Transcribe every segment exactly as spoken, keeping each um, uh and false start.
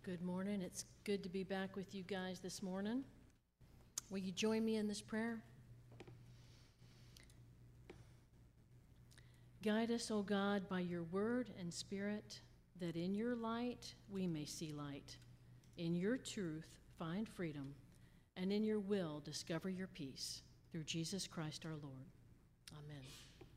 Good morning. It's good to be back with you guys this morning. Will you join me in this prayer? Guide us, O God, by your word and spirit, that in your light we may see light, in your truth find freedom, and in your will discover your peace. Through Jesus Christ our Lord. Amen.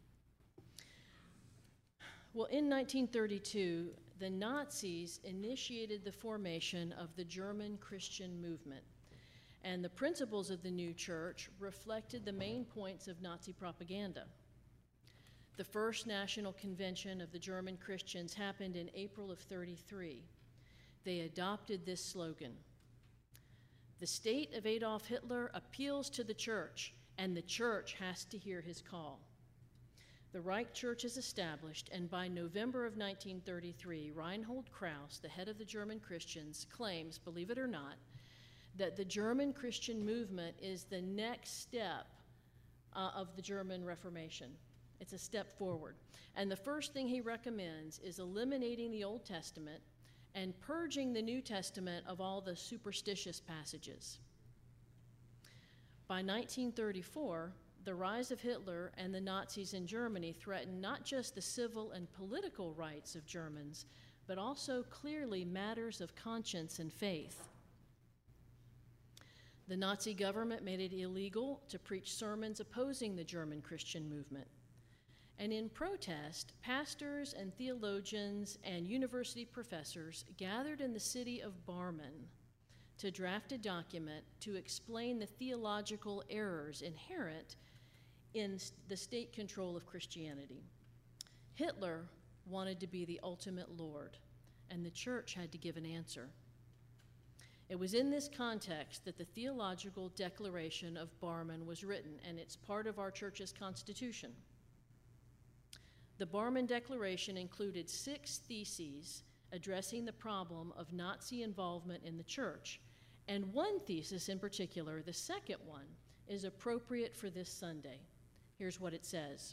Well, in nineteen thirty-two, the Nazis initiated the formation of the German Christian movement, and the principles of the new church reflected the main points of Nazi propaganda. The first national convention of the German Christians happened in April of thirty-three. They adopted this slogan: "The state of Adolf Hitler appeals to the church, and the church has to hear his call." The Reich Church is established, and by November of nineteen thirty-three, Reinhold Krauss, the head of the German Christians, claims, believe it or not, that the German Christian movement is the next step uh, of the German Reformation. It's a step forward. And the first thing he recommends is eliminating the Old Testament and purging the New Testament of all the superstitious passages. By nineteen thirty-four, the rise of Hitler and the Nazis in Germany threatened not just the civil and political rights of Germans, but also clearly matters of conscience and faith. The Nazi government made it illegal to preach sermons opposing the German Christian movement. And in protest, pastors and theologians and university professors gathered in the city of Barmen to draft a document to explain the theological errors inherent in the state control of Christianity. Hitler wanted to be the ultimate Lord, and the church had to give an answer. It was in this context that the Theological Declaration of Barmen was written, and it's part of our church's constitution. The Barmen Declaration included six theses addressing the problem of Nazi involvement in the church, and one thesis in particular, the second one, is appropriate for this Sunday. Here's what it says.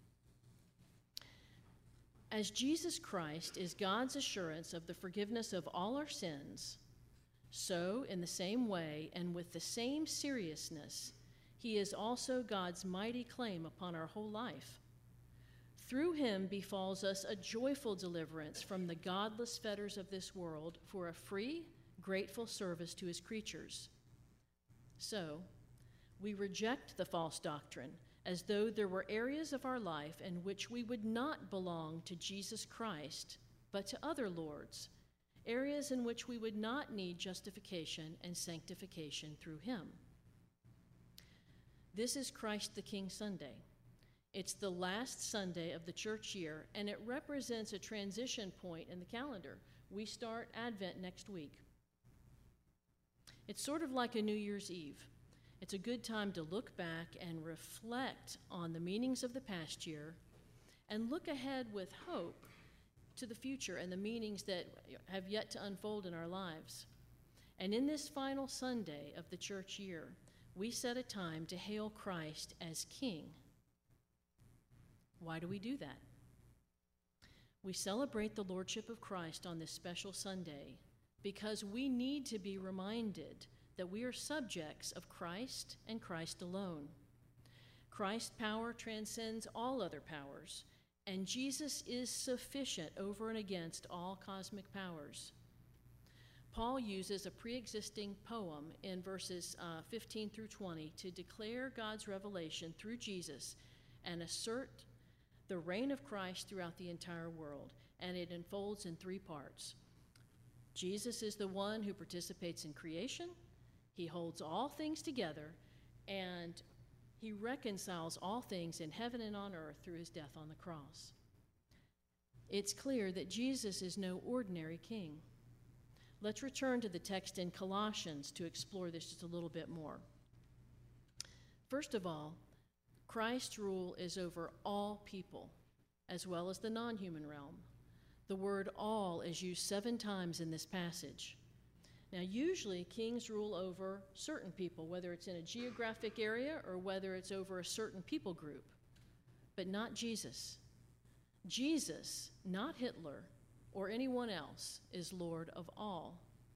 As Jesus Christ is God's assurance of the forgiveness of all our sins, so in the same way and with the same seriousness, he is also God's mighty claim upon our whole life. Through him befalls us a joyful deliverance from the godless fetters of this world for a free, grateful service to his creatures. So, we reject the false doctrine as though there were areas of our life in which we would not belong to Jesus Christ, but to other lords, areas in which we would not need justification and sanctification through him. This is Christ the King Sunday. It's the last Sunday of the church year, and it represents a transition point in the calendar. We start Advent next week. It's sort of like a New Year's Eve. It's a good time to look back and reflect on the meanings of the past year and look ahead with hope to the future and the meanings that have yet to unfold in our lives. And in this final Sunday of the church year, we set a time to hail Christ as King. Why do we do that? We celebrate the Lordship of Christ on this special Sunday because we need to be reminded that we are subjects of Christ and Christ alone. Christ's power transcends all other powers, and Jesus is sufficient over and against all cosmic powers. Paul uses a pre-existing poem in verses uh, fifteen through twenty to declare God's revelation through Jesus and assert the reign of Christ throughout the entire world, and it unfolds in three parts. Jesus is the one who participates in creation. He holds all things together, and he reconciles all things in heaven and on earth through his death on the cross. It's clear that Jesus is no ordinary king. Let's return to the text in Colossians to explore this just a little bit more. First of all, Christ's rule is over all people, as well as the non-human realm. The word all is used seven times in this passage. Now, usually kings rule over certain people, whether it's in a geographic area or whether it's over a certain people group, but not Jesus. Jesus, not Hitler or anyone else, is Lord of all.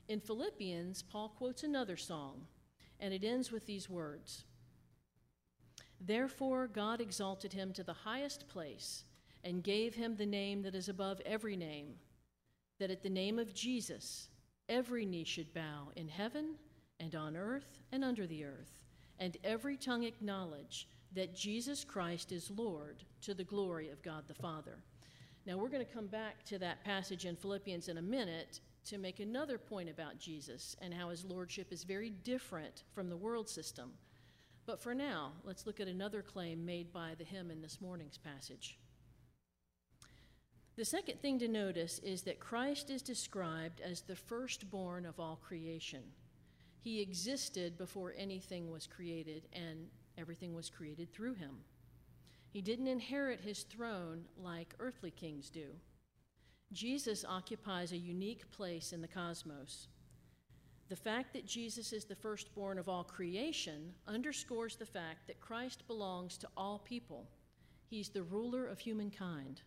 In Philippians, Paul quotes another song, and it ends with these words: "Therefore God exalted him to the highest place and gave him the name that is above every name, that at the name of Jesus every knee should bow in heaven and on earth and under the earth, and every tongue acknowledge that Jesus Christ is Lord, to the glory of God the Father." Now we're going to come back to that passage in Philippians in a minute to make another point about Jesus and how his lordship is very different from the world system. But for now, let's look at another claim made by the hymn in this morning's passage. The second thing to notice is that Christ is described as the firstborn of all creation. He existed before anything was created, and everything was created through him. He didn't inherit his throne like earthly kings do. Jesus occupies a unique place in the cosmos. The fact that Jesus is the firstborn of all creation underscores the fact that Christ belongs to all people. He's the ruler of humankind.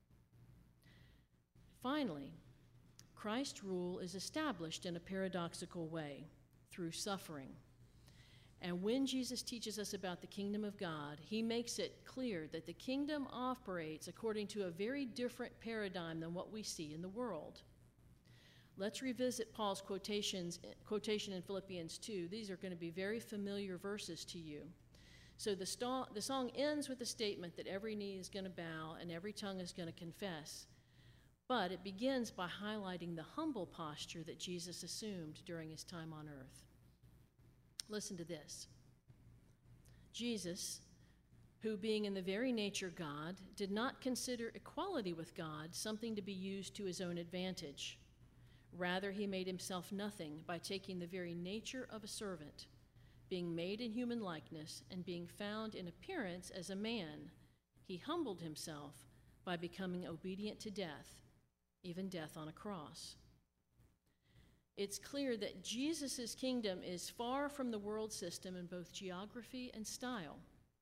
Finally, Christ's rule is established in a paradoxical way, through suffering. And when Jesus teaches us about the kingdom of God, he makes it clear that the kingdom operates according to a very different paradigm than what we see in the world. Let's revisit Paul's quotations, quotation in Philippians two. These are going to be very familiar verses to you. So the, st- the song ends with a statement that every knee is going to bow and every tongue is going to confess. But it begins by highlighting the humble posture that Jesus assumed during his time on earth. Listen to this. Jesus, who being in the very nature God, did not consider equality with God something to be used to his own advantage. Rather, he made himself nothing by taking the very nature of a servant, being made in human likeness and being found in appearance as a man. He humbled himself by becoming obedient to death, even death on a cross. It's clear that Jesus' kingdom is far from the world system in both geography and style.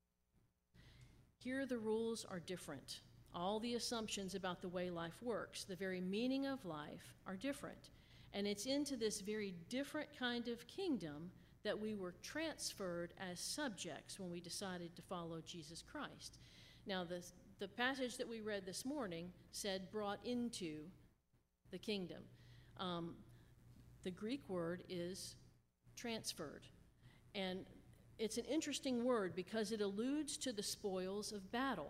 Here the rules are different. All the assumptions about the way life works, the very meaning of life, are different. And it's into this very different kind of kingdom that we were transferred as subjects when we decided to follow Jesus Christ. Now, the, the passage that we read this morning said brought into the kingdom. Um, The Greek word is transferred. And it's an interesting word because it alludes to the spoils of battle.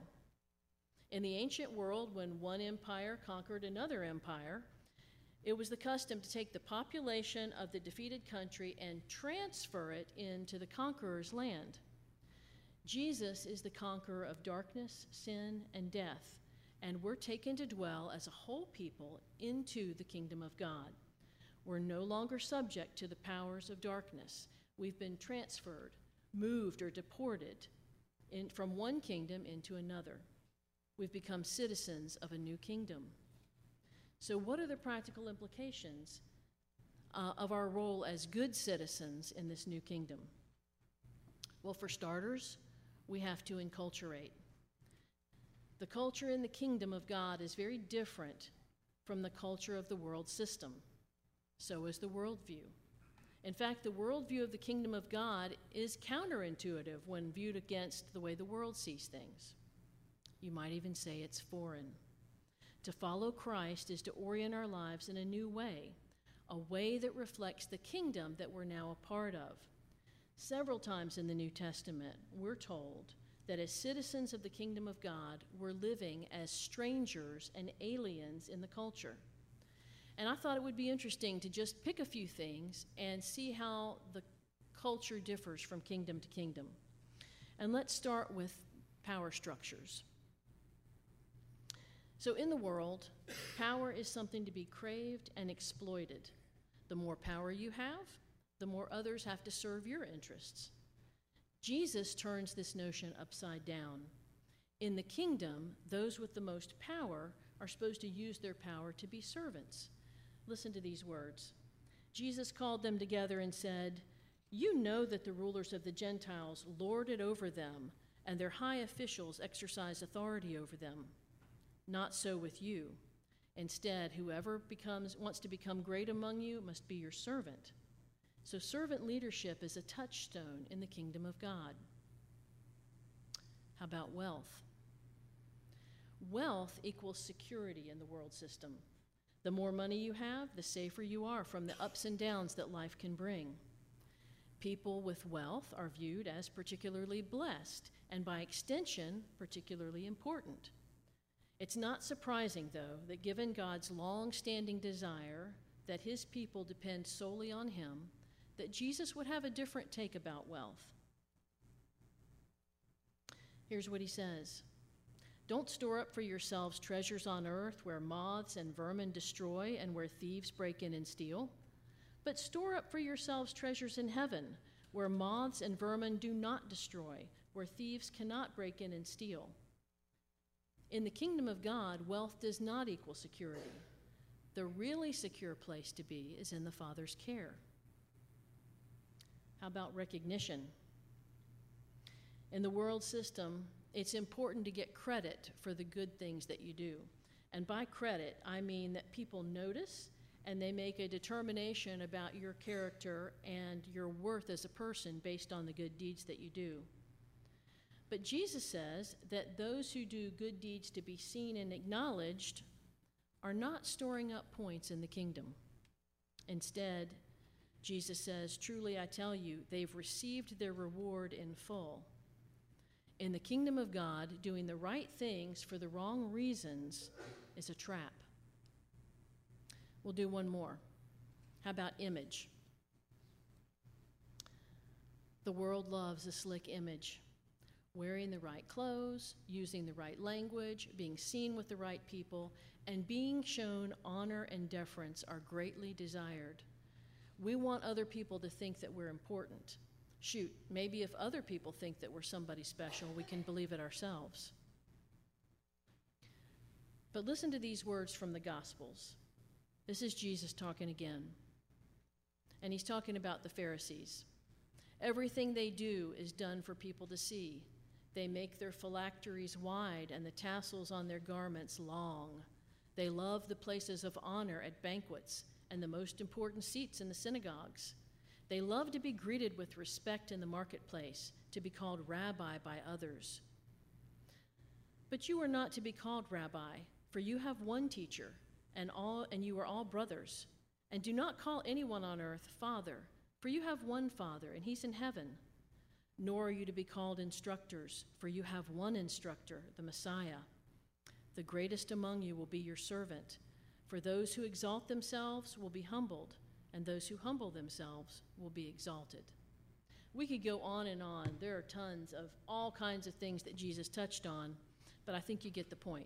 In the ancient world, when one empire conquered another empire, it was the custom to take the population of the defeated country and transfer it into the conqueror's land. Jesus is the conqueror of darkness, sin, and death, and we're taken to dwell as a whole people into the kingdom of God. We're no longer subject to the powers of darkness. We've been transferred, moved, or deported in, from one kingdom into another. We've become citizens of a new kingdom. So what are the practical implications uh, of our role as good citizens in this new kingdom? Well, for starters, we have to enculturate. The culture in the kingdom of God is very different from the culture of the world system. So is the worldview. In fact, the worldview of the kingdom of God is counterintuitive when viewed against the way the world sees things. You might even say it's foreign. To follow Christ is to orient our lives in a new way, a way that reflects the kingdom that we're now a part of. Several times in the New Testament, we're told that as citizens of the kingdom of God, we're living as strangers and aliens in the culture. And I thought it would be interesting to just pick a few things and see how the culture differs from kingdom to kingdom. And let's start with power structures. So in the world, power is something to be craved and exploited. The more power you have, the more others have to serve your interests. Jesus turns this notion upside down. In the kingdom, those with the most power are supposed to use their power to be servants. Listen to these words. Jesus called them together and said, "You know that the rulers of the Gentiles lord it over them, and their high officials exercise authority over them. Not so with you. Instead, whoever becomes wants to become great among you must be your servant. So servant leadership is a touchstone in the kingdom of God. How about wealth? Wealth equals security in the world system. The more money you have, the safer you are from the ups and downs that life can bring. People with wealth are viewed as particularly blessed, and by extension, particularly important. It's not surprising, though, that given God's long-standing desire that his people depend solely on him, that Jesus would have a different take about wealth. Here's what he says. Don't store up for yourselves treasures on earth where moths and vermin destroy and where thieves break in and steal, but store up for yourselves treasures in heaven where moths and vermin do not destroy, where thieves cannot break in and steal. In the kingdom of God, wealth does not equal security. The really secure place to be is in the Father's care. How about recognition? In the world system, it's important to get credit for the good things that you do. And by credit, I mean that people notice and they make a determination about your character and your worth as a person based on the good deeds that you do. But Jesus says that those who do good deeds to be seen and acknowledged are not storing up points in the kingdom. Instead, Jesus says, truly I tell you, they've received their reward in full. In the kingdom of God, doing the right things for the wrong reasons is a trap. We'll do one more. How about image? The world loves a slick image. Wearing the right clothes, using the right language, being seen with the right people, and being shown honor and deference are greatly desired. We want other people to think that we're important. Shoot, maybe if other people think that we're somebody special, we can believe it ourselves. But listen to these words from the Gospels. This is Jesus talking again. And he's talking about the Pharisees. Everything they do is done for people to see. They make their phylacteries wide and the tassels on their garments long. They love the places of honor at banquets and the most important seats in the synagogues. They love to be greeted with respect in the marketplace, to be called rabbi by others. But you are not to be called rabbi, for you have one teacher, and all and you are all brothers. And do not call anyone on earth father, for you have one Father, and he's in heaven. Nor are you to be called instructors, for you have one instructor, the Messiah. The greatest among you will be your servant. For those who exalt themselves will be humbled, and those who humble themselves will be exalted. We could go on and on. There are tons of all kinds of things that Jesus touched on, but I think you get the point.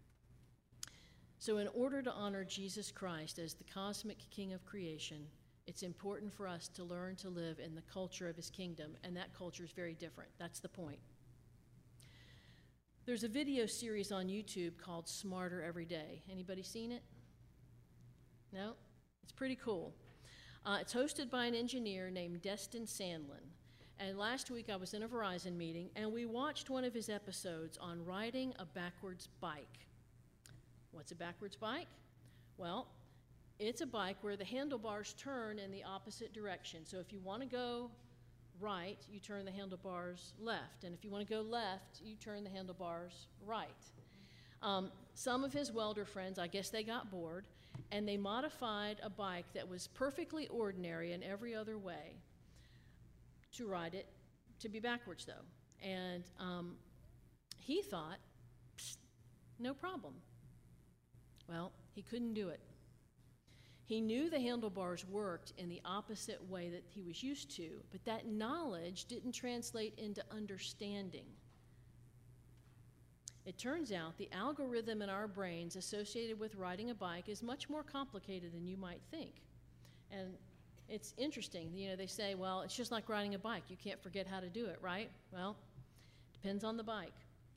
So in order to honor Jesus Christ as the cosmic King of creation, it's important for us to learn to live in the culture of his kingdom, and that culture is very different. That's the point. There's a video series on YouTube called Smarter Every Day. Anybody seen it? No? It's pretty cool. Uh, it's hosted by an engineer named Destin Sandlin. And last week I was in a Verizon meeting, and we watched one of his episodes on riding a backwards bike. What's a backwards bike? Well, it's a bike where the handlebars turn in the opposite direction. So if you want to go right, you turn the handlebars left. And if you want to go left, you turn the handlebars right. Um, some of his welder friends, I guess they got bored, and they modified a bike that was perfectly ordinary in every other way to ride it, to be backwards though. And um, he thought, no problem. Well, he couldn't do it. He knew the handlebars worked in the opposite way that he was used to, but that knowledge didn't translate into understanding. It turns out the algorithm in our brains associated with riding a bike is much more complicated than you might think. And it's interesting. You know, they say, well, it's just like riding a bike. You can't forget how to do it, right? Well, depends on the bike.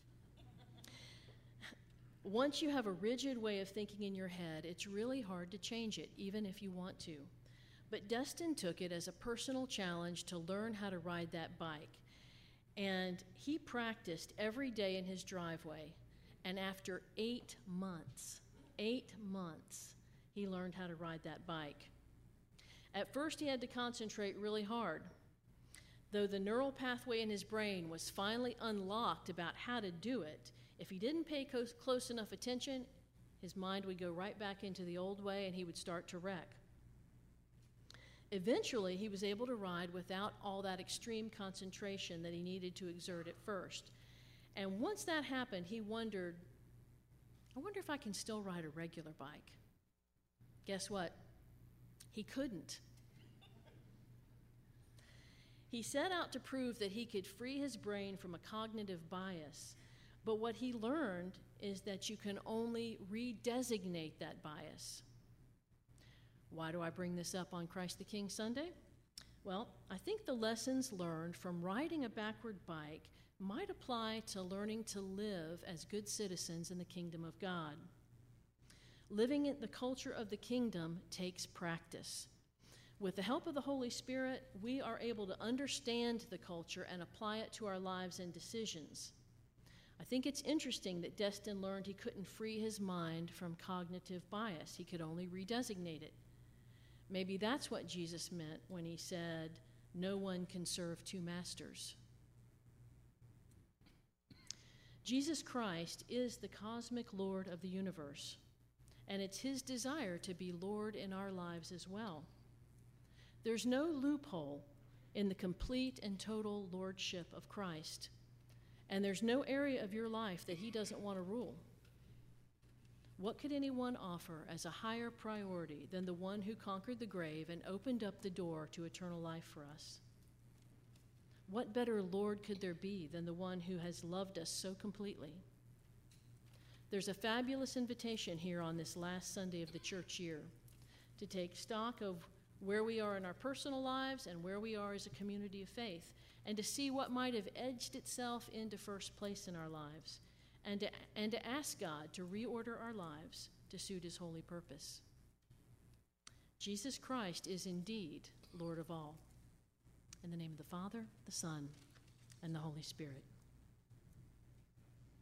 Once you have a rigid way of thinking in your head, it's really hard to change it, even if you want to. But Dustin took it as a personal challenge to learn how to ride that bike. And he practiced every day in his driveway. And after eight months, eight months, he learned how to ride that bike. At first, he had to concentrate really hard. Though the neural pathway in his brain was finally unlocked about how to do it, if he didn't pay close, close enough attention, his mind would go right back into the old way and he would start to wreck. Eventually, he was able to ride without all that extreme concentration that he needed to exert at first. And once that happened, he wondered, I wonder if I can still ride a regular bike. Guess what? He couldn't. He set out to prove that he could free his brain from a cognitive bias, but what he learned is that you can only redesignate that bias. Why do I bring this up on Christ the King Sunday? Well, I think the lessons learned from riding a backward bike might apply to learning to live as good citizens in the kingdom of God. Living in the culture of the kingdom takes practice. With the help of the Holy Spirit, we are able to understand the culture and apply it to our lives and decisions. I think it's interesting that Destin learned he couldn't free his mind from cognitive bias. He could only redesignate it. Maybe that's what Jesus meant when he said, "No one can serve two masters." Jesus Christ is the cosmic Lord of the universe, and it's his desire to be Lord in our lives as well. There's no loophole in the complete and total lordship of Christ, and there's no area of your life that he doesn't want to rule. What could anyone offer as a higher priority than the one who conquered the grave and opened up the door to eternal life for us? What better Lord could there be than the one who has loved us so completely? There's a fabulous invitation here on this last Sunday of the church year to take stock of where we are in our personal lives and where we are as a community of faith, and to see what might have edged itself into first place in our lives, and to, and to ask God to reorder our lives to suit his holy purpose. Jesus Christ is indeed Lord of all. In the name of the Father, the Son, and the Holy Spirit.